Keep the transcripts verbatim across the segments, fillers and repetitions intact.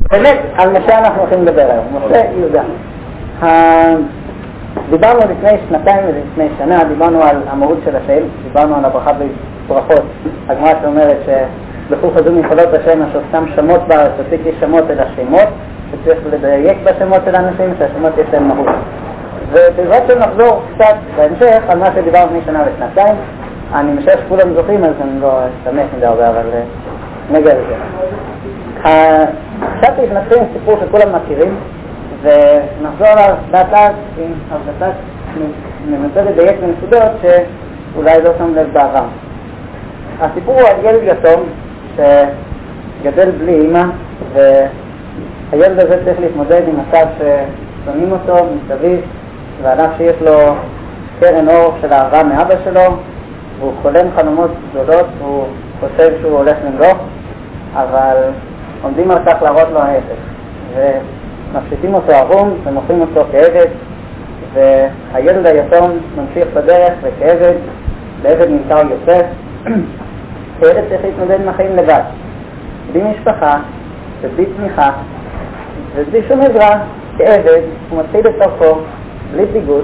באמת, על משה אנחנו הולכים לדבר היום, משה יהודה. דיברנו לפני שנתיים ולפני שנה, דיברנו על המהות של השם, דיברנו על הברכה בברכות. הגמרא שאומרת שבכו חזו מפעלות השם אשר שם שמות בארץ, עשיתי שמות אל השמות, שצריך לדייק בשמות של האנשים, שהשמות יש להם מהות. ובעזרת שנחזור קצת בהמשך על מה שדיברנו לפני שנה ושנתיים, אני משער שכולם זוכרים, אז אני לא אסתמך מדי הרבה, אבל נגיע לזה. חשבתי שנתחיל עם סיפור שכולם מכירים, ונחזור עליו לאט לאט עם הרבצת ננסה לדייק בנקודות שאולי לא שם לב בעבר. הסיפור הוא על ילד יתום שגדל בלי אמא, והילד הזה צריך להתמודד עם מצב ששונאים אותו מסביב, ועל אף שיש לו קרן אור של אהבה מאבא שלו, והוא חולם חלומות גדולות, הוא חושב שהוא הולך למלוך, אבל עומדים על כך להראות לו ההפך, ומפשיטים אותו ערום ומוכרים אותו כעבד, והילד היתום ממשיך בדרך וכעבד, לעבד נמכר יוסף. כילד צריך להתמודד עם החיים לבד, בלי משפחה ובלי תמיכה ובלי שום עזרה. כעבד הוא מתחיל את תוכו בלי ביגוד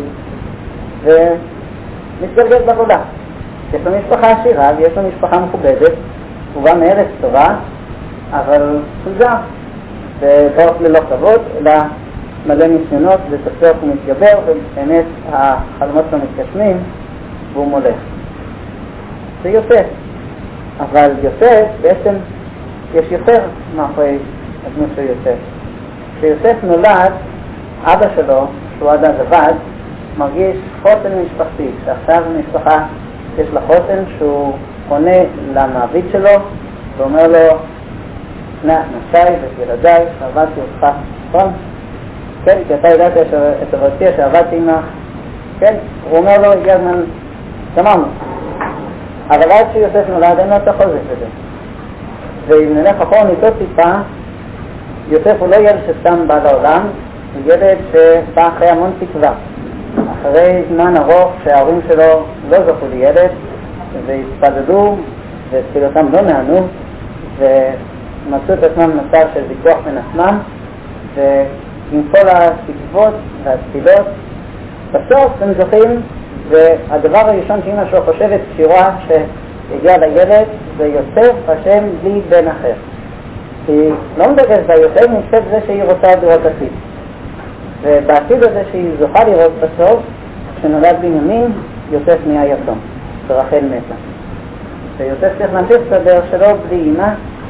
ומתגלגל בעבודה. יש לו משפחה עשירה ויש לו משפחה מכובדת, הוא בא מארץ טובה, אבל הוא גר ובאופן ללא כבוד, אלא מלא ניסיונות, וסוף הוא מתגבר, ובאמת החלומות שלו מתגשמים והוא מולך. זה יוסף. אבל יוסף, בעצם יש יותר מאחורי הדמות של יוסף. כשיוסף נולד, אבא שלו, שהוא עד אז עבד, מרגיש חוסן משפחתי, שעכשיו המשפחה יש לה חוסן, שהוא פונה למעביד שלו ואומר לו, נשי וילדיי, עבדתי אותך, נכון? כן, כי אתה ידעת את עבדתי שעבדתי עמך, כן? הוא אומר לו, הגיע הזמן, שמענו. אבל עד שיוסף נולד, אין לו את החוזק הזה. ואם נלך אחורה ניתו טיפה, יוסף הוא לא ילד שסתם בא לעולם, הוא ילד שבא אחרי המון תקווה. אחרי זמן ארוך שההורים שלו לא זכו לילד, והתפדדו, ותפילותם לא נענו, ומצאו את עצמם מצב של ויכוח בין עצמם, ועם כל התקוות והתפילות, בסוף הם זוכים, והדבר הראשון שאמא שלו חושבת שירה שהגיע לילד זה יוסף השם בלי בן אחר. היא לא מדברת ביוסף, נמצאת זה שהיא רוצה לראות עתיד. ובעתיד הזה שהיא זוכה לראות בסוף, כשנולד בנימין, יוסף נהיה יתום, ורחל מתה. ויוסף צריך להמשיך את הדרך שלו בלי אמא,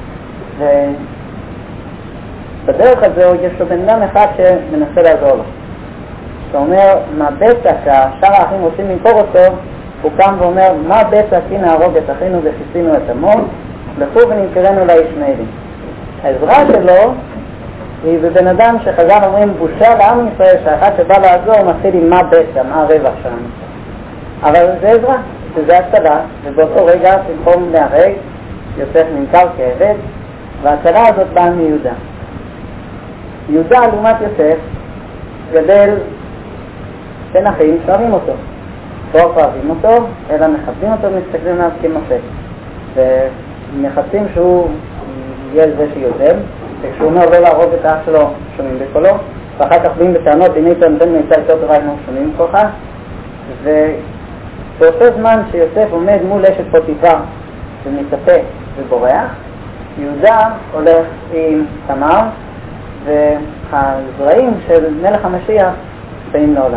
ובדרך הזו יש לו בן אדם אחד שמנסה לעזור לו. הוא אומר, מה בטח שהשאר האחים רוצים למכור אותו, הוא קם ואומר, מה בטח כי נהרוג את אחינו וכיסינו את עמו, לכו ונמכרנו לישמעאלים. העזרה שלו היא בבן אדם שחז"ל אומרים בושה לעם ישראל, שאחד שבא לעזור מתחיל עם מה בטח, מה הרווח שלנו. אבל זה עזרה, שזה הצלה, ובאותו רגע במקום להרג, יוסף נמכר כעבד, וההצלה הזאת באה מיהודה. יהודה לעומת יוסף גדל בין אחים שאוהבים אותו. לא אוהבים אותו, אלא מכבדים אותו ומסתכלים עליו כמשה. ומחפשים שהוא יהיה זה שיוזם, וכשהוא אומר לא להרוג את האח שלו, שומעים בקולו, ואחר כך באים בטענות, הנה איתו נותן מיצה יותר טובה, אנחנו שומעים כוחה. ובאותו זמן שיוסף עומד מול אשת פוטיפר ומתאפה ובורח, יהודה הולך עם תמר, והזרעים של מלך המשיח באים לעולם.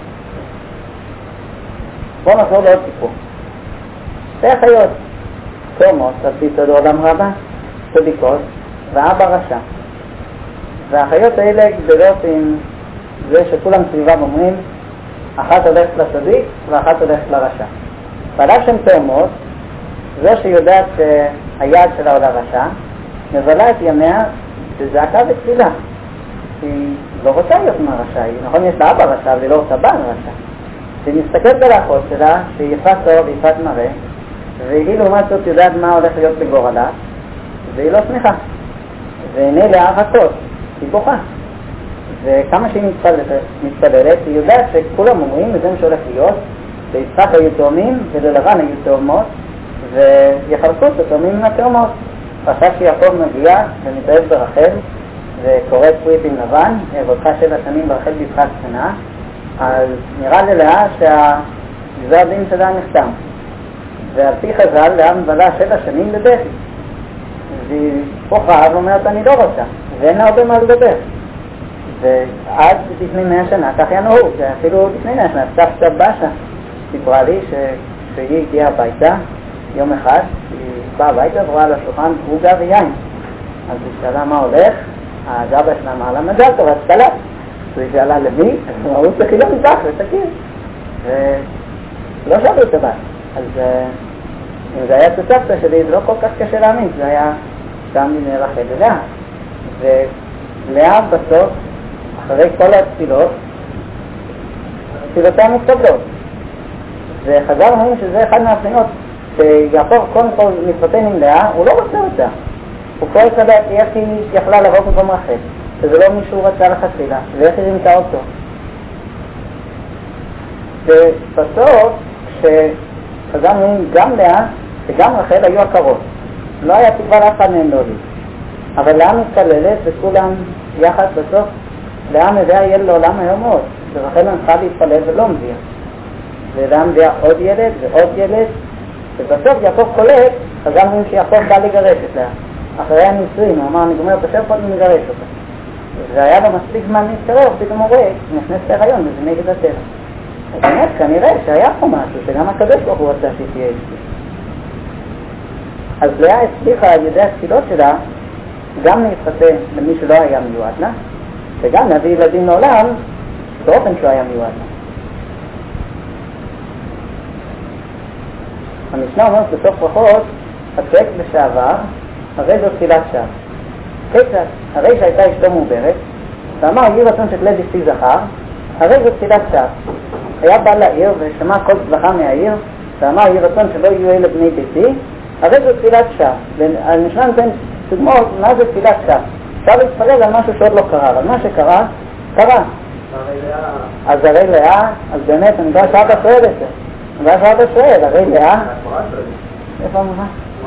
בואו נחזור לעוד סיפור. שתי אחיות, תאומות, רציתו לעולם רבה, צדיקות, ואבא רשע. והאחיות האלה גדלות עם זה שכולם סביבם אומרים, אחת הולכת לצדיק ואחת הולכת לרשע. ועליו שהן תאומות, זו שיודעת שהיד שלה עולה רשע, מבלה את ימיה בזעקה ותפילה. היא לא רוצה להיות מהרשע, נכון יש לה אבא רשע, אבל היא לא רוצה בן רשע. היא מסתכלת על האחות שלה, שהיא יפת טוב ויפת מראה, והיא לעומת זאת יודעת מה הולך להיות בגורלה, והיא לא שמחה. והנה להערכות, היא בוכה. וכמה שהיא מתפללת, היא יודעת שכולם אומרים, וזה מה שהולך להיות, ליצחק היו תאומים וללבן היו תאומות, ויחלקו את התאומים מן התאומות. עכשיו שיעקב מגיע ומתאהב ברחל, וקוראת פריט עם לבן, ועודך שבע שנים ברחל בבחת קטנה, אז נראה ללאה שהגזר דין שלה נחתם. ועל פי חז"ל, לאה מבלה שבע שנים לבכי. והיא בוכה ואומרת אני לא רוצה, ואין לה הרבה מה לדבר. ועד לפני מאה שנה, כך היה נהוג, אפילו לפני מאה שנה, סבתא בשה סיפרה לי שכשהיא הגיעה הביתה, יום אחד, היא באה הביתה ורואה על השולחן עוגה ויין. אז היא שאלה מה הולך, הג'אבה שלה אמרה לה מזל טוב, את קלט. אז היא שאלה למי? אז הוא אמרו צריכים למזח ותכיר. ולא שאלו את הבת. אז אם זה היה סבתא שלי, זה לא כל כך קשה להאמין, זה היה סתם לי רחל ולאה. ולאה בסוף, אחרי כל התפילות, תפילותיה מתקבלות. וחז"ל אומרים שזה אחד מהבחינות, שיעקב קודם כל מתחתן עם לאה, הוא לא רוצה אותה. הוא כל כדעת איך היא יכלה לבוא במקום רחל, שזה לא מישהו רצה לכתחילה, ואיך היא רימתה אותו. ובסוף, כשחז"ל אומרים גם לאה וגם רחל היו עקרות. לא היה תקווה לאף אחד מהם להוליד. אבל לאה מתקללת וכולם יחד בסוף, לאה מביאה ילד לעולם היום מאוד, ורחל הלכה להתפלל ולא מביאה. ולאה מביאה עוד ילד ועוד ילד, ובסוף יעקב קולט, חז"ל אומרים שיעקב בא לגרש את לאה. אחרי הנישואים, הוא אמר, אני גומר את השם קודם לגרש אותה. והיה לו מספיק זמן להתקרב, פתאום הוא רואה, נכנס להיריון, וזה נגד הטבע. אז באמת, כנראה שהיה פה משהו, שגם הקדוש ברוך הוא רצה שהיא תהיה אשתי. אז לאה הצליחה על ידי התפילות שלה, גם להתחתן למי שלא היה מיועד לה, וגם להביא ילדים לעולם, באופן שהוא היה מיועד לה. המשנה אומרת בסוף ברכות, הפרק לשעבר, הרי זו תפילת שווא. כיצד? הרי שהייתה אשתו מעוברת, ואמר יהי רצון שתלד אשתי זכר, הרי זו תפילת שווא. היה בא לעיר ושמע כל צלחה מהעיר, ואמר יהי רצון שלא יהיו אלה בני ביתי, הרי זו תפילת שווא. והמשנה נותן דוגמאות מה זה תפילת שווא. אפשר להתפלל על משהו שעוד לא קרה, אבל מה שקרה, קרה. אז הרי לאה, אז באמת, אני יודע שאתה שואל את זה. אני יודע שאתה שואל, הרי לאה? איפה אמרה?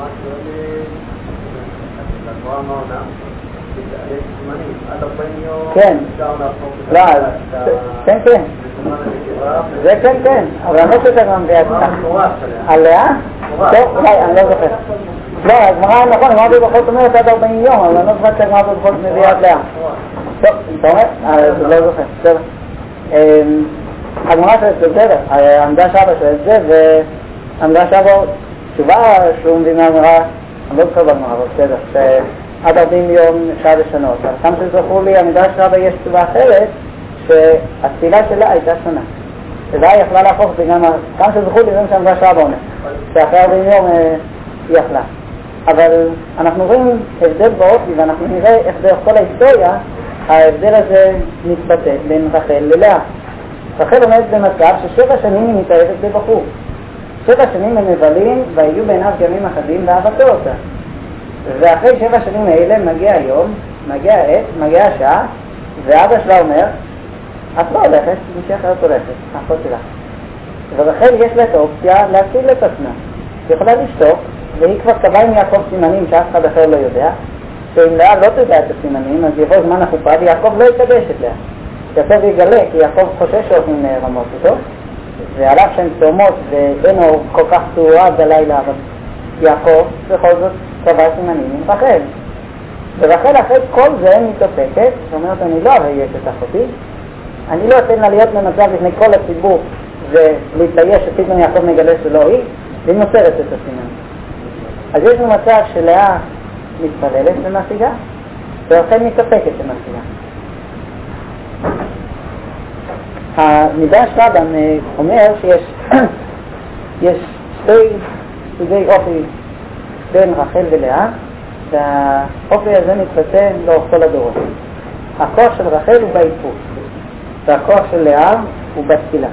כן, לא, כן, כן, זה כן, כן, אבל אני לא חושב גם בידך. עליה? טוב, אולי, אני לא זוכר. לא, הגמרא נכון, הגמרא בברכות אומרת עד ארבעים יום, אבל אני לא זוכר שהגמרא בברכות מביאה עד לאה. טוב, אתה אומר? אני לא זוכר, בסדר. הגמרא שואלת זה בסדר, עמדה שבה שואלת זה, ועמדה שבה תשובה שהוא מבין מהגמרא, אני לא זוכר בגמרא, אבל בסדר, שעד ארבעים יום אפשר לשנות. אבל כמה שזכור לי, עמדה שבה יש תשובה אחרת, שהתפילה שלה הייתה שונה. שלה יכלה להפוך את זה גם, כמה שזכור לי זה מה שעמדה שבה עונה, שאחרי ארבעים יום היא יכלה. אבל אנחנו רואים הבדל באופי, ואנחנו נראה איך דרך כל ההיסטוריה, ההבדל הזה מתבטא בין רחל ללאה. רחל עומדת במצב ששבע שנים היא מתאהבת בבחור. שבע שנים הם מבלים והיו בעיניו ימים אחדים ואהבתו אותה. ואחרי שבע שנים האלה מגיע היום, מגיע העת, מגיע השעה, ואבא שלה אומר, את לא הולכת, מישהי אחרת הולכת, האחות שלה. ורחל יש לה את האופציה להציל את עצמה. היא יכולה לשתוק, והיא כבר קבעה עם יעקב סימנים שאף אחד אחר לא יודע, שאם לאה לא תדע את הסימנים, אז יבוא זמן החופה ויעקב לא יקדש את לאה. יעקב יגלה, כי יעקב חושש שהולכים לרמות אותו, ועליו שהן תאומות ואין אור כל כך תאורה בלילה, אבל יעקב בכל זאת קבע סימנים עם רחל. ורחל אחרי כל זה מתאפקת, ואומרת אני לא ארייש את אחותי, אני לא אתן לה להיות במצב לפני כל הציבור ולהתלייש שפתאום יעקב מגלה שלא היא, והיא נוצרת את הסימן. אז יש לנו מצב שלאה מתפללת ומשיגה, ורחל מתאפקת ומשיגה. המידע שלבן אומר שיש יש שתי סוגי אופי בין רחל ולאה, והאופי הזה מתבטא לאורך כל הדורות. הכוח של רחל הוא בהתפוק, והכוח של לאה הוא בתפילה.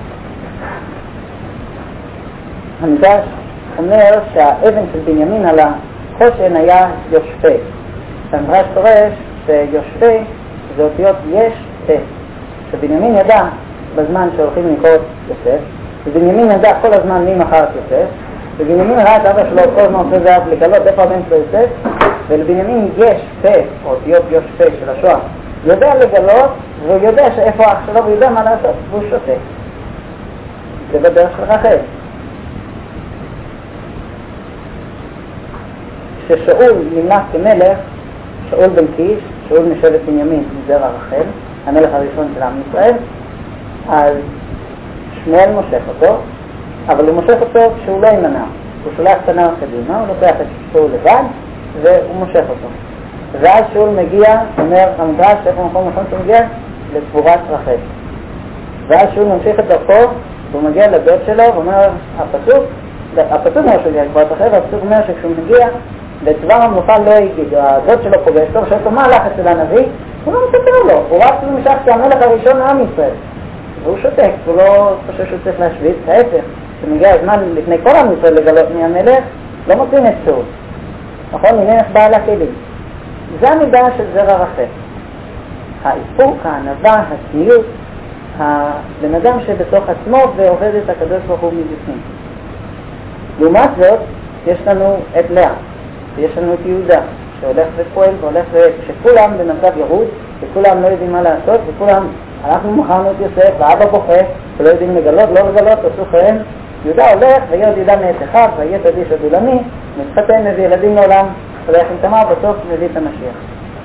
המדרש אומר שהאבן של בנימין על החושן היה יושפה. המדרש פורש שיושפה זה אותיות יש פה. שבנימין ידע בזמן שהולכים למכור את יוסף, ובנימין ידע כל הזמן מי מכר את יוסף, ובנימין ראה את אבא שלו כל הזמן עושה זהב לגלות איפה הבן שלו יוסף, ולבנימין יש פה, או אותיות יש פה של השואה, יודע לגלות, והוא יודע שאיפה האח שלו, והוא יודע מה לעשות, והוא שותק. זה בדרך של רחל. כששאול נמלך כמלך, שאול בן קיש, שאול משבט בנימין, מזרע רחל, המלך הראשון של עם ישראל, אז שמואל מושך אותו, אבל הוא מושך אותו כשהוא לא ימנע. הוא שולח את הנער קדימה, הוא לוקח את שאול לבד, והוא מושך אותו. ואז שאול מגיע, אומר המדרש, איפה המקום נכון שהוא מגיע? לקבורת רחל. ואז שאול ממשיך את דרכו, והוא מגיע לדוד שלו, ואומר, הפסוק, הפסוק אומר שהוא יגיע לקבורת רחל, והפסוק אומר שכשהוא מגיע, לדבר המלוכה לא יגיד, הדוד שלו פוגש לו, ושאלתו מה הלך אצל הנביא? הוא לא מספר לו, הוא רק משך כהמלך הראשון לעם ישראל. והוא שותק, הוא לא חושב שהוא צריך להשוויץ, ההפך, כשמגיע הזמן לפני כל עם ישראל לגלות מי המלך, לא מוצאים את שאול. נכון? הנה איך בעל הכלים. זה המידה של זרע רחל. האיפוק, הענווה, הצניעות, הבן אדם שבתוך עצמו ועובד את הקדוש ברוך הוא מבפנים. לעומת זאת, יש לנו את לאה, ויש לנו את יהודה, שהולך ופועל והולך ו... שכולם במצב ירוד, וכולם לא יודעים מה לעשות, וכולם, אנחנו מכרנו את יוסף, ואבא בוכה, ולא יודעים לגלות, לא לגלות, עשו חיים. יהודה הולך, ויהיה יהודה מאת אחד, ויהיה תדיש הדולמי, מתחתן, מביא ילדים לעולם, הולך עם תמר, בסוף מביא את המשיח.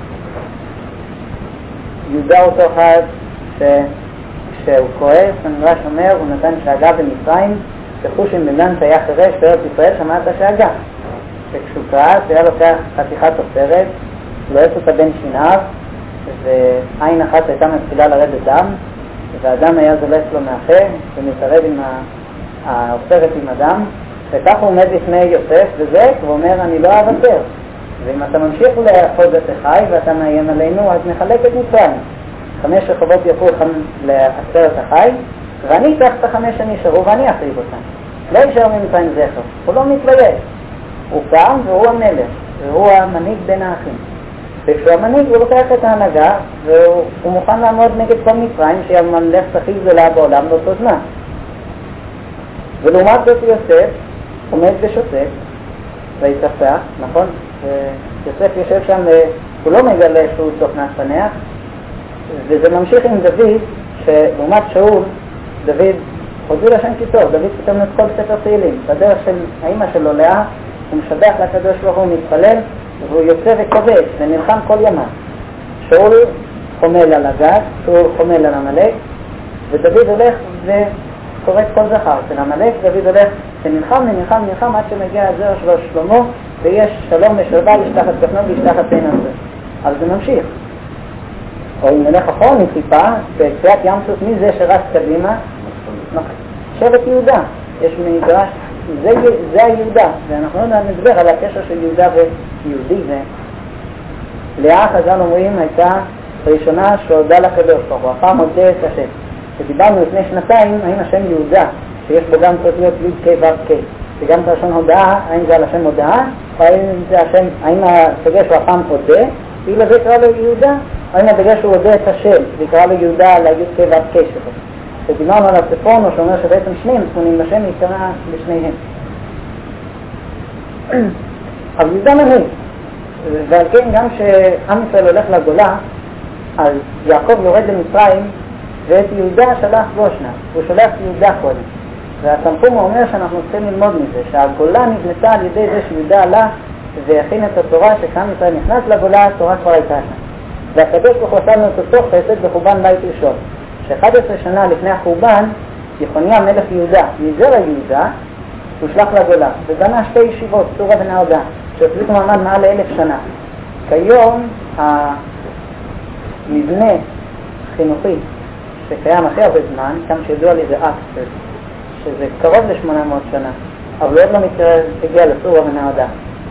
יהודה אותו אחד שכשהוא כועס, המדרש אומר, הוא נתן שאגה במצרים, שחושים בנן תהיה חירש בארץ ישראל, שמע את השאגה. וכשהוא כעס, היה לוקח חתיכת תוצרת, לועס אותה בין שיניו, ועין אחת הייתה מתחילה לרדת דם, והדם היה זולף לו מהפה, ומתערב עם האוצרת עם הדם, וכך הוא עומד לפני יוסף וזק, ואומר, אני לא אוותר. ואם אתה ממשיך לאחוז את החי ואתה מאיים עלינו, אז נחלק את מצרים. חמש רחובות יפו לעשרת החי, ואני אקח את החמש שנשארו ואני אחריב אותם. לא יישאר ממצרים זכר, הוא לא מתבייש. הוא קם והוא המלך, והוא המנהיג בין האחים. וכשהוא המנהיג הוא לוקח את ההנהגה, והוא מוכן לעמוד נגד כל מצרים, שהיא הממלכת הכי גדולה בעולם באותו זמן. ולעומת זאת יוסף עומד ושותק ויתפח, נכון? ויוסף יושב שם, הוא לא מגלה שהוא סוף נפנח, וזה ממשיך עם דוד, שלעומת שאול, דוד חוזר לשם קיצור, דוד פתאום את כל ספר תהילים, בדרך של האמא שלו לאה, הוא משבח לקדוש ברוך הוא, מתפלל, והוא יוצא וכובש ונלחם כל ימה. שאול חומל על הגת, שאול חומל על המלך, ודוד הולך וקורא את כל זכר של המלך, דוד הולך ונלחם, נלחם, נלחם עד שמגיע הזרע שלו שלמה, ויש שלום ושלווה, ישתח את כפנו וישתח את עין הזה. אבל זה ממשיך. או אם נלך אחרון טיפה, בקריאת ים סוף, מי זה שרץ קדימה? שבט יהודה. יש מדרש, זה, זה היהודה, ואנחנו לא נדבר על הקשר של יהודה ויהודי. לאה חז"ל אומרים הייתה ראשונה שהודה לקדוש ברוך הוא, הפעם הודה את השם. כשדיברנו לפני שנתיים, האם השם יהודה, שיש בו גם צריך להיות י' כ' ו' כ', וגם את הראשון הודעה, האם זה על השם הודעה, או האם זה השם, האם הדגש הוא הפעם הודה, ואילו זה יקרא לו יהודה, או האם הדגש הוא הודה את השם, ויקרא לו יהודה על הי' כ' ו' כ' שלו. ודיברנו על הצפון, או שאומר שבעצם שניהם תכונים לשם, יקרא לשניהם. אבל יהודה מנהיג, ועל כן גם כשעם ישראל הולך לגולה, אז יעקב יורד למצרים, ואת יהודה שלח גושנה, הוא שולח יהודה קודם. והתנחום אומר שאנחנו צריכים ללמוד מזה, שהגולה נבנתה על ידי זה שיהודה עלה והכין את התורה, שכאן ישראל נכנס לגולה, התורה כבר הייתה שם. והקדוש ברוך הוא עשה לנו את אותו חסד בחורבן בית ראשון. ש-אחת עשרה שנה לפני החורבן, יחוניה מלך יהודה, מזרע יהודה, הוא שלח לגולה, ובנה שתי ישיבות, צורה ונהודה, שהחזיקו מעמד מעל לאלף שנה. כיום המבנה חינוכי שקיים הכי הרבה זמן, כמה שידוע לי זה אקספרט, שזה קרוב ל-שמונה מאות שנה, אבל עוד לא מקרה הגיע לצורה ונהודה.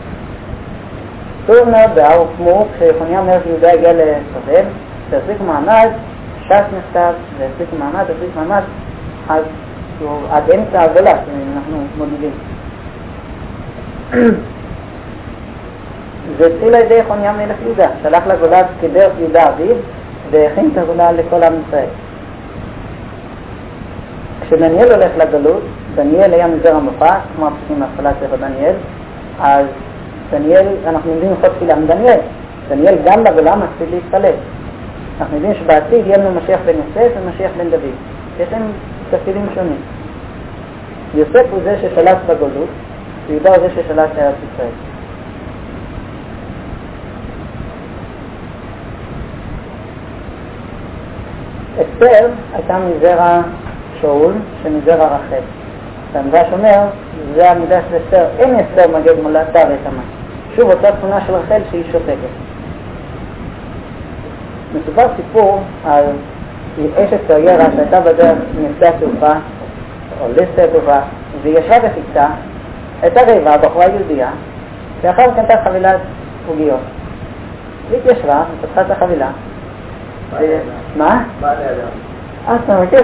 צורה ונהודה הוקמו כשיחוניה מלך יהודה הגיע לבבל, שהחזיקו מעמד, ש"ס נכתב, והחזיקו מעמד, החזיקו מעמד, אז עד אמצע הגולה, אנחנו מודדים. זה התחיל על ידי יחוניה מלך יהודה, שלח לגולה כדרך יהודה אביו, והכין את הגולה לכל עם ישראל. כשדניאל הולך לגלות, דניאל היה מזרע מופע, כמו הפסוקים מהתחלת ספר דניאל, אז דניאל, אנחנו יודעים לכל תפילה מדניאל. דניאל גם בגולם מקפיד להתפלל. אנחנו יודעים שבעתיד יהיה לנו משיח בן יוסף ומשיח בן דוד. יש להם תפקידים שונים. יוסף הוא זה ששלט בגלות, ויהודה הוא זה ששלט בארץ ישראל. אסתר הייתה מזרע שאול שמזרע רחל. והמדרש אומר, זה המידה של אסתר, אין אסתר מגד מולדתה ותמה. שוב אותה תכונה של רחל שהיא שותקת. מסופר סיפור על אשת קריירה שהייתה בדרך משדה התעופה, או לשדה התעופה, והיא ישבה וחיכתה, הייתה רעבה, בחורה יהודייה, ואחר כך קנתה חבילת עוגיות. והיא התיישבה, ופתחה את החבילה. מה? בא לידה. אה, אתה מכיר?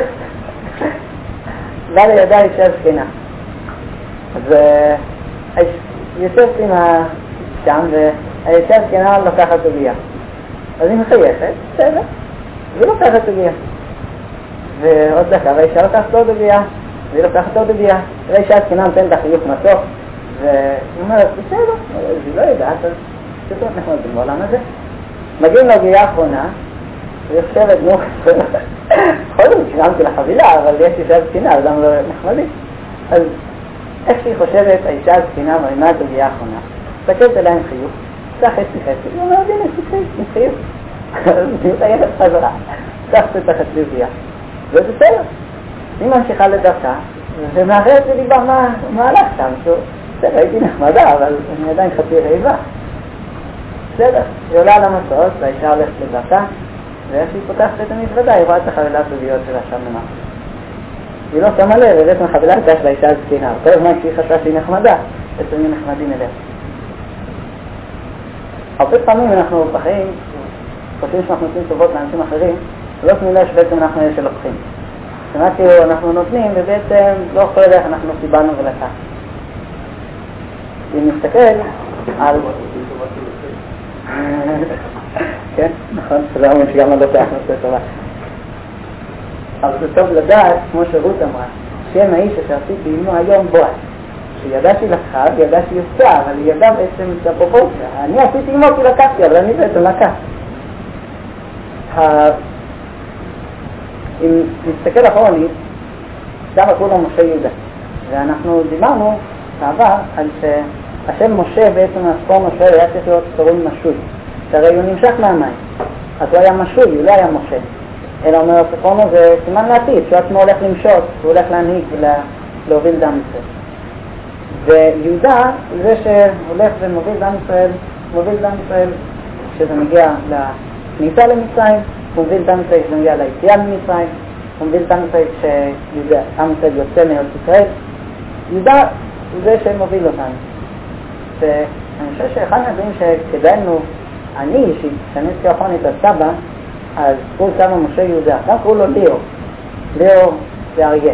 בא לידה אישה זקנה. אז יוסף עם שם, והאישה זקנה לוקחת עוגיה. אז היא מחייכת, בסדר, והיא לוקחת עוגיה. ועוד דקה, והאישה לוקחת עוד עוגיה, והיא לוקחת עוד עוגיה. והאישה זקנה נותנת לה חיוך מתוק, והיא אומרת, בסדר, היא לא יודעת, אז פשוט אנחנו יודעים בעולם הזה. מגיעים לעוגיה האחרונה, והיא חושבת, נו, בכל זאת שילמתי לחבילה, אבל יש אישה זקנה, אז למה לא נחמדי? אז איך שהיא חושבת, האישה הזקנה מרימה את עוגיה האחרונה, תסתכלת עליה עם חיוך, קצת חצי חצי, היא אומרת, הנה, יש לי חיוך. אז היא מתאיינת חזרה, קצת את החצי עוגיה. וזה בסדר. היא ממשיכה לדרכה, ומאחרת ודיבר מה הלך שם, בסדר, הייתי נחמדה, אבל אני עדיין חצי רעיבה. בסדר, היא עולה על המסעות, והאישה הולכת לדרכה, ואיך שהיא פותחת את המזוודה, היא רואה את החבילת עוגיות שלה שם למטה. היא לא שמה לב, ובעצם החבילה הייתה של האישה הזקנה, כל הזמן כשהיא חשבה שהיא נחמדה, בעצם היא נחמדים אליה. הרבה פעמים אנחנו בחיים, חושבים שאנחנו נותנים טובות לאנשים אחרים, ולא תמיד שבעצם אנחנו אלה שלוקחים. שמה כאילו אנחנו נותנים, ובעצם לא יכול לדעת איך אנחנו קיבלנו ולקח. אם נסתכל על... כן, נכון, זה אומרים שגם לא לוקח נושא טובה. אבל זה טוב לדעת, כמו שרות אמרה, שם האיש ששרתית בימו היום בועז. שידע שהיא לקחה, וידע שהיא יוצאה, אבל היא ידעה בעצם את הפרופורציה. אני עשיתי עמו כי לקחתי, אבל אני בעצם לקח. אם נסתכל אחרונית, דווקא כולו משה יהודה. ואנחנו דיברנו בעבר על שהשם משה בעצם הספור משה היה צריך להיות קרוי משוי. שהרי הוא נמשך מהמים. אז הוא היה משוי, הוא לא היה משה. אלא אומר הספורנו זה סימן לעתיד, שהוא עצמו הולך למשוך, הוא הולך להנהיג ולהוביל דם ישראל. ויהודה זה שהולך ומוביל דם ישראל, מוביל דם ישראל כשזה מגיע לכניסה למצרים, הוא מוביל דם ישראל כשזה מגיע ליציאה למצרים, הוא מוביל דם ישראל כשעם ישראל יוצא מארץ ישראל. יהודה זה שמוביל אותנו. ואני חושב שאחד מהדברים שכדאי לנו, אני אישית, שאני זכרחון את הסבא, אז קראו סבא משה יהודה, גם קראו לו ליאור, ליאור זה אריה.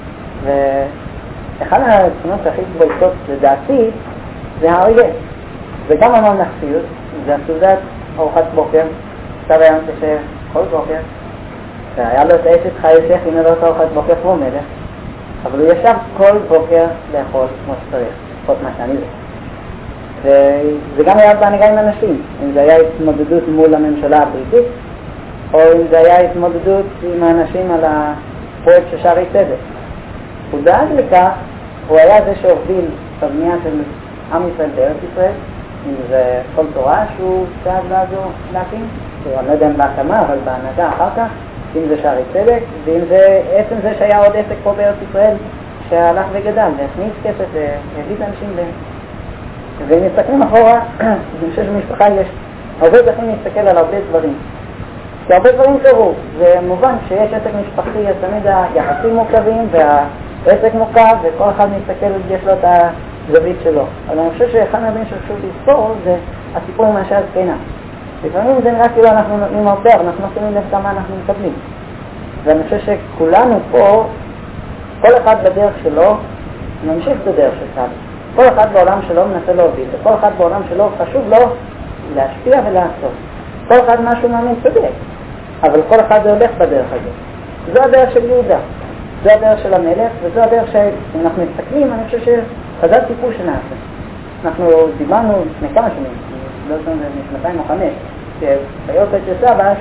ואחד מהתכונות הכי בולטות לדעתי זה האריה. וגם הממלכתיות, זה הסעודת ארוחת בוקר, סבא היה מתיישב כל בוקר, והיה לו את האשת חי יוסף, הנה לו את ארוחת בוקר כמו מלך, אבל הוא ישב כל בוקר לאכול כמו שצריך, לפחות מה שאני זה. וזה גם היה בהנהגה עם אנשים, אם זה היה התמודדות מול הממשלה הבריטית, או אם זה היה התמודדות עם האנשים על הפרויקט של שערי צדק. הוא דאג לכך, הוא היה זה שהוביל בבנייה של עם ישראל בארץ ישראל, אם זה כל תורה שהוא דאג לעזור להקים, אני לא יודע אם בהקמה, אבל בהנהגה אחר כך, אם זה שערי צדק, ואם זה עצם זה שהיה עוד עסק פה בארץ ישראל, שהלך וגדל, והכניס כסף והביא את האנשים להם. ואם נסתכלים אחורה, אני חושב שבמשפחה יש הרבה דרכים להסתכל על הרבה דברים. כי הרבה דברים קרו, ומובן שיש עסק משפחתי, אז תמיד היחסים מורכבים והעסק מורכב, וכל אחד מסתכל, יש לו את הזווית שלו. אבל אני חושב שאחד מהדברים שחשוב לזכור זה הסיפור עם האישה הזקנה. לפעמים זה נראה כאילו אנחנו נותנים הרבה, אבל אנחנו נותנים לב כמה אנחנו מקבלים. ואני חושב שכולנו פה, כל אחד בדרך שלו, ממשיך בדרך של סבא. כל אחד בעולם שלו מנסה להוביל, וכל אחד בעולם שלו חשוב לו להשפיע ולעשות. כל אחד משהו מאמין צודק, אבל כל אחד זה הולך בדרך הזאת. זו הדרך של יהודה, זו הדרך של המלך, וזו הדרך שאנחנו מסתכלים, אני חושב שזה טיפול שנעשה. אנחנו דיברנו לפני כמה שנים, לא יודעת אם זה משנתיים או חמש, שביופת של סבא,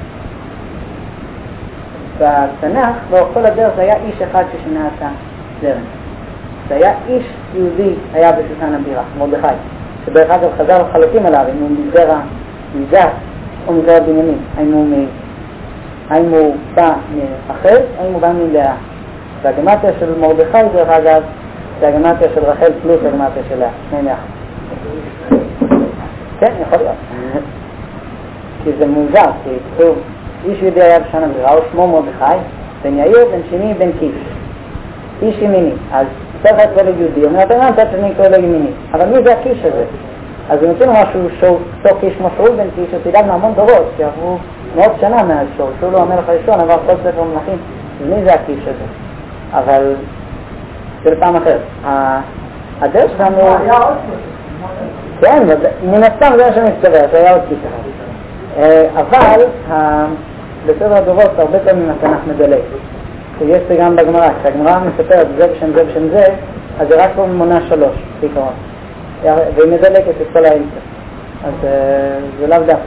שבתנ"ך, לאורך כל הדרך זה היה איש אחד ששינה את הזרם. זה היה איש יהודי, היה בשושן הבירה, מרדכי, שבדרך אגב חזר לחלוטין עליו, אם הוא מזרע מגת או מזרע בנימין, האם הוא, מ... האם הוא בא מאחר, האם הוא בא מלאה. והגמטיה של מרדכי, דרך אגב, זה הגמטיה של רחל פלוס הגמטיה שלה, שני יחד. כן, יכול להיות. כי זה מוזר, כי כתוב, איש יהודי היה בשושן הבירה, הוא שמו מרדכי, בן יאיר, בן שני, בן קיש. איש ימיני, אז צריך לקרוא לו יהודי, אומר, אתה נמצא שאני קורא לו ימיני, אבל מי זה הקיש הזה? אז הוא נותן משהו שאותו קיש כמו שאול בן קיש, שתדענו המון דורות, שעברו מאות שנה מאז שאול, שאול הוא המלך הראשון, עבר כל ספר מלכים, אז מי זה הקיש הזה? אבל זה לפעם אחרת. הדרך שלנו... היה עוד כן, מן הסתם זה שמסתבר, שהיה עוד קיש אחד. אבל בספר הדורות הרבה פעמים התנ"ך מדלג. יש זה גם בגמרא, כשהגמרא מספרת זה בשם זה בשם זה, אז זה רק פה מונה שלוש, בעיקרון. והיא מדלקת את כל האמצע. אז זה לאו דווקא.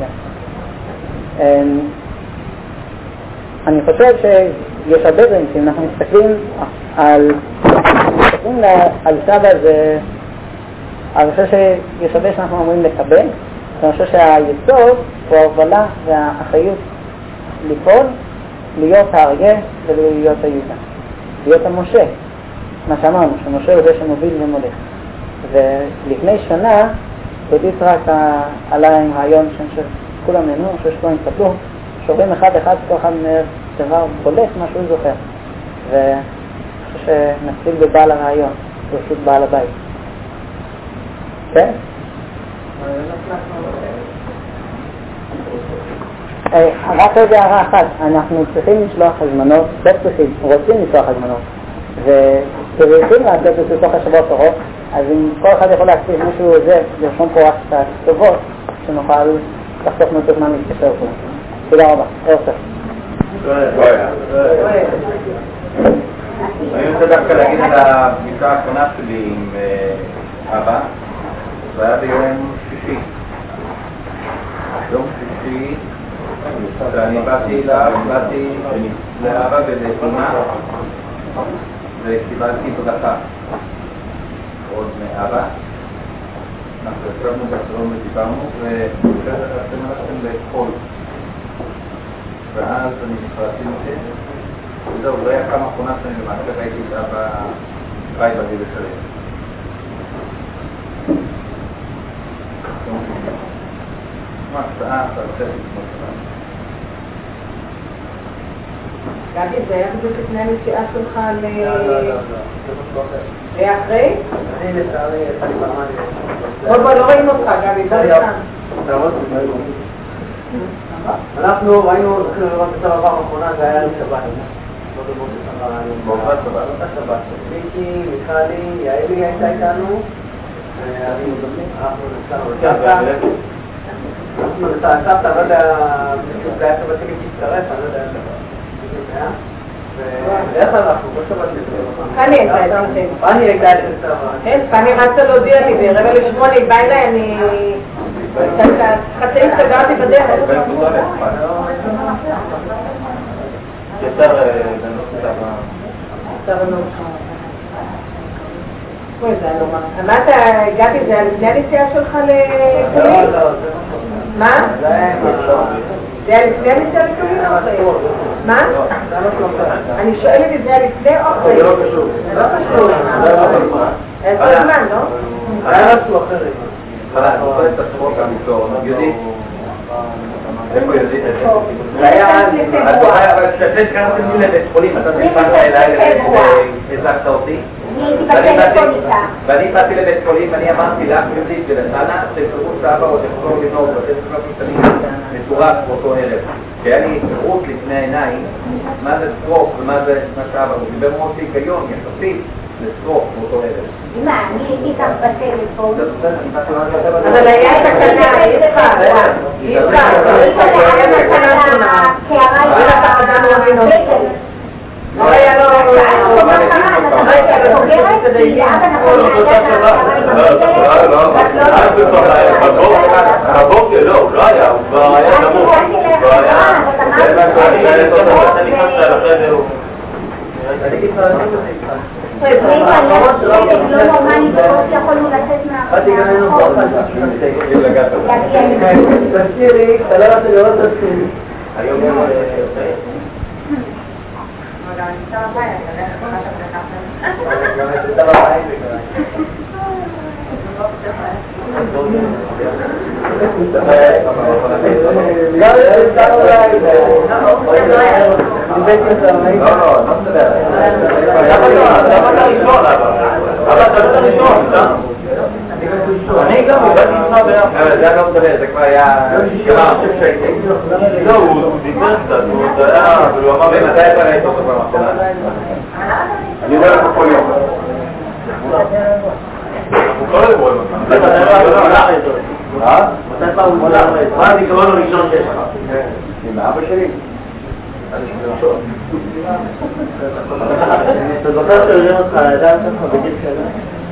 אני חושב שיש הרבה דברים, שאם אנחנו מסתכלים על מסתכלים על סבא, זה... אני חושב שיש הרבה שאנחנו אמורים לקבל, אני חושב שהיסוד הוא ההובלה והאחריות לפעול, להיות האריה ולהיות היהודה, להיות המשה, מה שאמרנו, שמשה הוא זה שמוביל ומולך. ולפני שנה, בדיוק רק עלה עם רעיון שכולם נהנו, ששכולם התקבלו, שוברים אחד אחד, כל אחד אומר דבר בולט מה שהוא זוכר. ואני חושב שנתחיל בבעל הרעיון, פשוט בעל הבית. כן? רק עוד הערה אחת, אנחנו צריכים לשלוח הזמנות, לא צריכים, רוצים לשלוח הזמנות, וצריכים לעשות את זה תוך השבוע קרוב, אז אם כל אחד יכול להקציב מישהו זה, לרשום פה רק את הכתובות, שנוכל לחסוך מאותו זמן להתקשר פה. תודה רבה, ערב טוב. אני רוצה דווקא להגיד על הפגישה האחרונה שלי עם אבא, זה היה ביום שישי. יום שישי, ואני באתי באתי לאבא ולאמא וקיבלתי ברכה עוד מאבא. אנחנו ישבנו בסלון ודיברנו ואתם הלכתם לאכול, ואז אני נפרדתי מזה וזהו, זה היה פעם אחרונה שאני למעשה ראיתי את אבא חי בגיל שלם. מה שעה, אתה רוצה לתמוך שלנו. גבי, זה היה בדיוק לפני הנסיעה שלך ל... היה אחרי? אני לצערי, אני פעמיים. בוא בוא, לא ראינו אותך, גבי, בוא לכאן. אנחנו ראינו, זכינו לראות את הרבה האחרונה, זה היה שבת. באותה שבת. באותה שבת. מיקי, מיכלי, יעלי הייתה איתנו. אנחנו נצאנו לסבתא. אנחנו נצאנו לסבתא, אני לא יודע, זה היה שבת שלי שהצטרף, אני לא יודע איך זה היה. ואיך אנחנו? לא שבת לסבתא. פני הייתה איתכם. פני הייתה את סבתא. כן, פני רצה להודיע לי, ברבע לשמונה, היא באה אליי, אני... חצי סגרתי בדרך. יותר בנושא הבא. אוי, זה היה נורא. אמרת, גבי, זה לפני הנסיעה שלך לפולין? לא, לא, זה מה? זה היה לפני הנסיעה לפולין או אחרי? מה? אני שואלת אם זה היה לפני או אחרי? זה לא קשור. זה לא קשור. איזה זמן, לא? זה היה משהו אחרת. אני רוצה את עצמו גם איתו, יודעית? איפה יודעית? זה היה... אבל כשאתם קראתם לי לבית חולים, אתה נשפעת אליי והזקת אותי? ואני באתי לבית חולים ואני אמרתי לך יודעית ולסנה שתראו סבא או תחזור לנור ואתם שלושים שנים מטורף באותו ערב שהיה לי התקרות לפני העיניים מה זה סטרוק ומה זה מה שאבא הוא דיבר מאוד היגיון יחסית לסטרוק באותו ערב. אמא, אני הייתי כך בטלפון. אבל היה את הקנה, יצחק, יצחק, היה את הקנה שונה. היה את הקנה שונה. לא היה לו... לא היה לו... בבוקר, לא, הוא לא היה, הוא כבר היה נמוך. הוא כבר היה... אני נכנסת על החדר, הוא... פריפרים עליו שלג לא נורמלי בראש יכולנו לצאת מהחול. תזכירי, אתה לא רוצה לראות את תזכירי. היום הוא... אני גם באתי איתך ביחד. אבל זה לא מדבר, זה כבר היה... לא, הוא דיבר קצת, הוא היה... הוא אמר לי, מתי אתה ראית אותו כבר מאחרונה? אני אומר לך כל יום. הוא כל היום רואה אותך. מתי פעם הוא מולד? מה הזיכרון הראשון שיש לך? עם אבא שלי? אתה זוכר שהראים אותך על הידיים שלך בגיל שנה?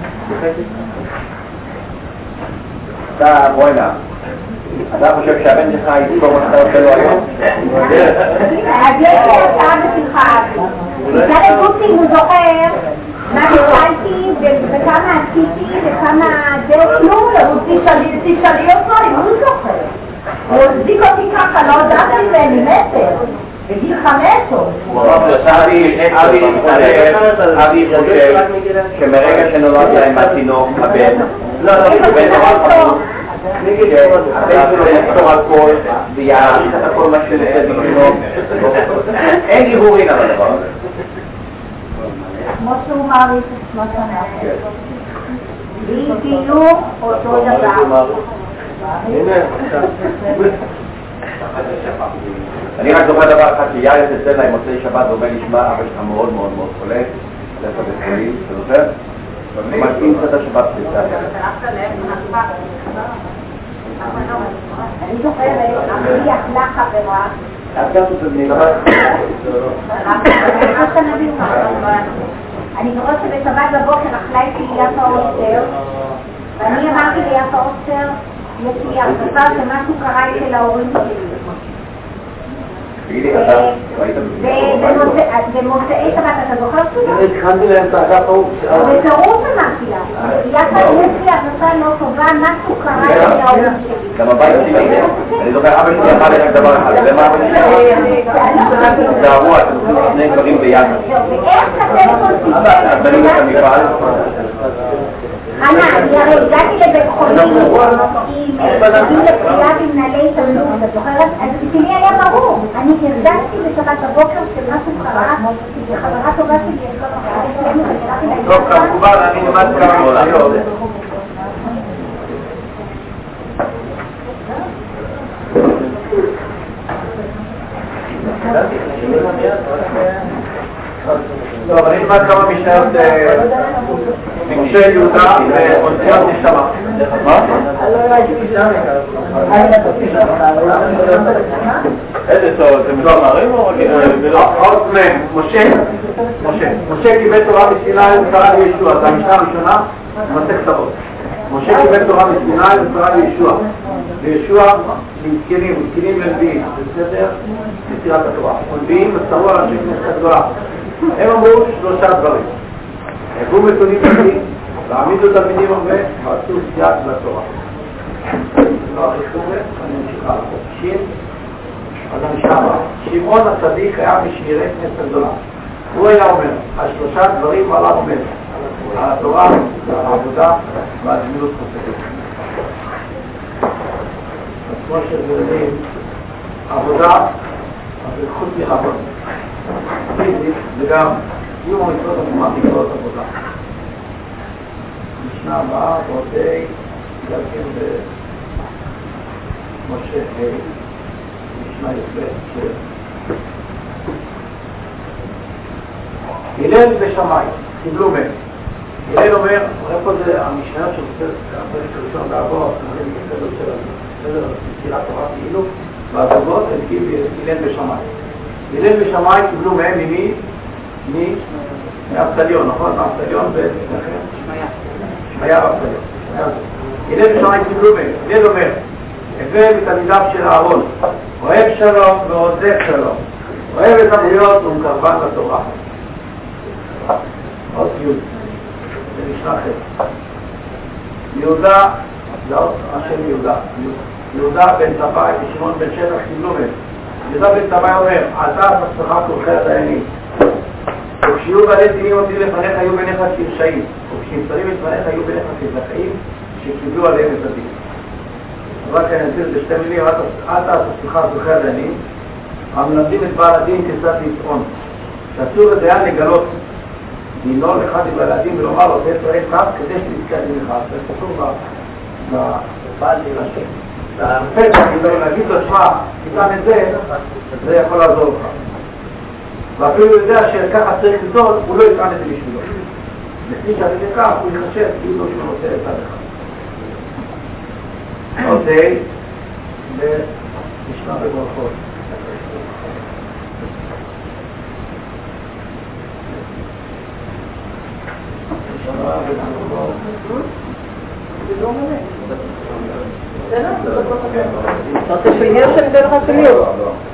אתה בואינה, אתה חושב שהבן שלך יזכור מה שאתה עושה לו היום? אז יש לי הצעה בשמחה. תשאל את גוצי, הוא זוכר מה שאלתי וכמה עשיתי וכמה זה כלום, הוא תשאלי אותו, הוא זוכר. הוא הזיק אותי ככה, לא הודעתי ממני מטר. בגיל חמש או? אבי חושב שמרגע שנולד להם התינוק הבן, הבן נורא נגיד שהבן שלו יחתור על כל ויעריך את הכל מה שנעשה בשבילו. אין גיבורין על הדבר הזה. כמו שהוא מעריך את שנות הנאחר. בדיוק אותו דבר. אני רק זוכר דבר אחד שיארץ אצלנו עם מוצאי שבת ואומר לי, שמע, אבא שלך מאוד מאוד מאוד חולה, הלך לבית חולים, אתה זוכר? הוא מתאים קצת השבת פליטה. אני זוכרת, אמרי אכלה חברה. את גם זאת בני. אני זוכרת שבשבת בבוקר אכלה איתי יפה אוסטר, ואני אמרתי ליפה אוסטר, יש לי הרצפה שמשהו קרה אצל ההורים שלי. במוצאי שבת, אתה זוכר שוב? התחלתי להם את האגף ההוא. בטירוף אמרתי לה. יחד יש לי הרצפה לא טובה, משהו קרה אצל ההורים שלי. גם הבית שלי, אני זוכר, אבא שלי אמר לי רק דבר אחד, זה מה אבא שלי? זה הרוע, אתם עושים שני דברים ביחד. ואיך הטלפון אז בנים את המפעל? חנה, אני הרי הגעתי לבית חולים עם ילדים לפגיעה במנהלי התאמנות, את זוכרת? אז בשבילי היה ברור. אני הרגשתי בשבת בבוקר שמשהו קרה, וחברה טובה שלי יש לו מחר. טוב, כמובן, אני למד כמה מולדות. טוב, אני למד כמה משניות משה יהודה ואוניות נשמה. מה? איזה טוב, זה לא אמרים או עוד מהם, משה, משה, משה קיבל תורה מסיני וקרא לישוע, זה המשנה הראשונה, מסכת אבות. משה קיבל תורה מסיני וקרא לישוע, וישוע מזכירים, מזכירים לנביאים, בסדר? מסירת התורה. לנביאים מסרו על אנשים כנסת גדולה. הם אמרו שלושה דברים. הביאו מתונים תמידים, להעמידו תלמידים הרבה, ועשו סייג לתורה. לא הכי חובה, אני ממשיכה לחוק. שיר, אז המשנה הבאה. שמעון הצדיק היה משמירי כנסת גדולה. הוא היה אומר, השלושה דברים עליו מלך, על התורה, על העבודה ועל גמילות חסדים. אז כמו שזה עבודה, אז זה חוץ מחבוד. פיזית וגם קיום המצוות עצמם מקצועות עבודה. משנה הבאה, ועודי, גלכים במשה ה', משנה יפה, ש... הלל ושמיים, קיבלו מהם. הלל אומר, איפה זה המשנה של הפרק הראשון לעבור, זה מסדר של הסדר, מסילת תורה כאילו, והזוגות הם קיבלו הלל ושמיים. הלל ושמיים קיבלו מהם ממי? מי? מאבטליון, נכון? מאבטליון ושמיה. שמיה ואבטליון. הנה בשמיים קיבלו מהם, הנה אומר, הווה בתלמידיו של אהרון, אוהב שלום ועוזב שלום, אוהב את הבריות ומקרבן לתורה. עוד יוד, זה נשמע אחר. יהודה, לא, השם יהודה, יהודה בן טבעי ושמעון בן שבח קיבלו מהם. יהודה בן טבעי אומר, אתה תצלחה כולכי הדיינים. וכשיהיו בעלי דינים אותי לפניך היו ביניך כרשעים, וכשנמצאים לפניך היו ביניך כזכאים שקיבלו עליהם את הדין. רק אני אסביר בשתי מילים, אל תעשו סליחה כולכי הדיינים, המלמדים את בעל הדין כיצד לטעון. שאסור לדיין לגלות דינו לאחד מבעלי הדין ולומר לו, תהיה ישראל כך כדי שתזכה דין לך. זה כתוב בבעל דין השם. והפתח, להגיד לו, שמע, תיתן את זה, זה יכול לעזור לך. ואפילו הוא יודע שככה צריך לטעון, הוא לא יטען את זה בשבילו. לפני שאני לכך, הוא יחשב כאילו שהוא רוצה את זה לך. אוקיי, ונשמע בברכות. אתה רוצה שעניין שאני אתן לך שליות?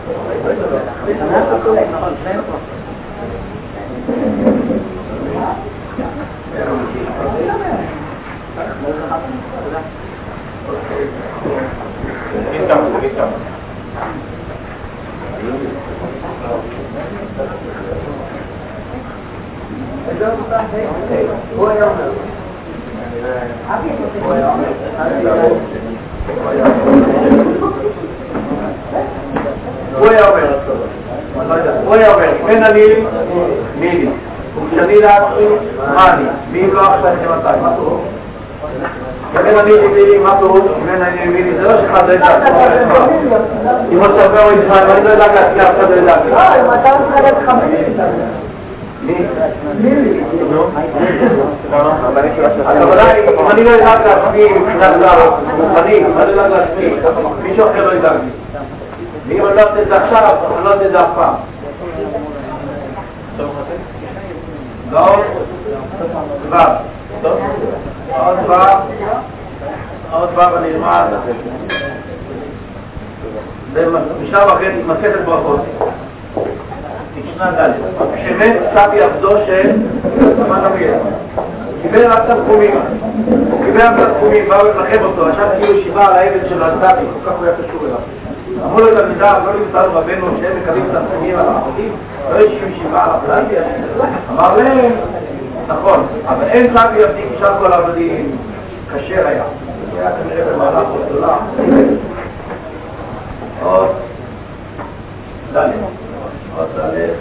הוא היה אומר הוא היה אומר הוא היה אומר הוא היה אומר אם אני מילי וכשאני לעצמי מה אני מי לא עכשיו למתי מה תראו? אם אני מילי מה תראו? אם אני מילי זה לא שחד לא ידע אם הוא ספר או יצחק אני לא ידע להצליח עכשיו לא ידע לא, אם אתה רוצה להיות חמש מי? מילי אם אני לא ידע לעצמי מבחינת מוכנים, אני לא ידע לעצמי מישהו אחר לא ידע לי ואם אני לא עושה את זה עכשיו, אני לא עושה את זה אף פעם לא, דבר עוד דבר עוד דבר אני אלמד ומשם אחרי מסכת ברכות תשנה ד' שמת סבי עבדו של מה נביא קיבל רק תנחומים הוא קיבל רק תנחומים באו לנחם אותו עכשיו כאילו ישיבה על העבד של הסבי כל כך הוא היה קשור אליו אמרו לו תלמידיו לא נמצא לו רבנו שהם מקבלים תנחומים על האחדים לא יש ישיבה על הפלטי אמר להם נכון אבל אין סבי עבדי כשם כל העבדים קשר היה זה היה כנראה במהלך גדולה עוד ד' עוד ד'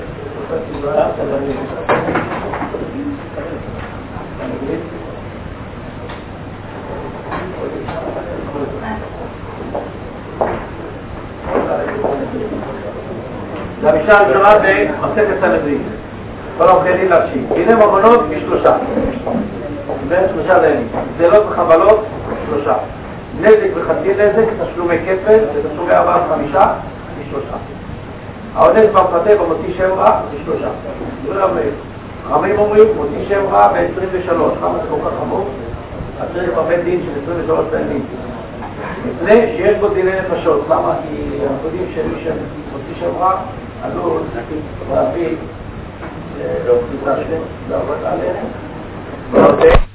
זה המשנה הראשונה במסכת סנהדרין כל עורכי דין נפשי הנה ממונות בשלושה בין שלושה דיינים גזלות וחבלות שלושה נזק וחצי נזק תשלומי כפל ותשלומי ארבעה וחמישה בשלושה העונש במפתה במוציא שם רע בשלושה חמים אומרים מוציא שם רע ב-עשרים ושלוש כמה זה כל כך חמור אז צריך בבית דין של עשרים ושלוש דיינים לפני שיש בו דיני נפשות למה? כי אנחנו יודעים שמי שמוציא שם רע עלול להביא לעבוד עליהם